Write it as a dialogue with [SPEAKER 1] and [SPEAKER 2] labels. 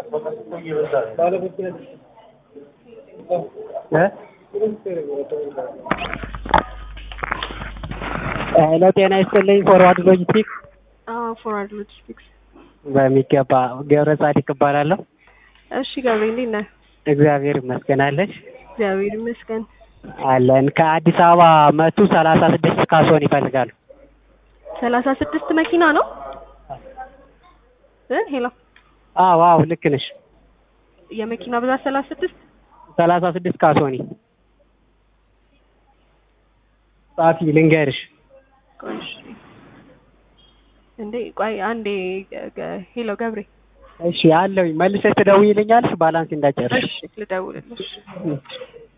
[SPEAKER 1] ሄሎ ጤና ይስጥልኝ ፎርዋርድ ሎጂስቲክስ
[SPEAKER 2] ፎርዋርድ ሎጂስቲክስ
[SPEAKER 1] በሚገባ ገብረ ጻዲቅ እባላለሁ።
[SPEAKER 2] እሺ ገብሬ እንዴት ነህ?
[SPEAKER 1] እግዚአብሔር ይመስገን አለሽ?
[SPEAKER 2] እግዚአብሔር ይመስገን
[SPEAKER 1] አለን። ከአዲስ አበባ 136 ካሶን ይፈልጋሉ።
[SPEAKER 2] 36 መኪና ነው? ሄሎ
[SPEAKER 1] አዎ ልክ ነሽ።
[SPEAKER 2] የመኪና ብዛት
[SPEAKER 1] 36 ካሶኒ ጻፊ ልንገርሽ።
[SPEAKER 2] ቆይ አንዴ ሄሎ ገብሬ።
[SPEAKER 1] እሺ አለሁኝ። መልሰሽ ትደውይልኛለሽ ባላንስ እንዳጨርሽ።
[SPEAKER 2] እሺ ልደውልልሽ።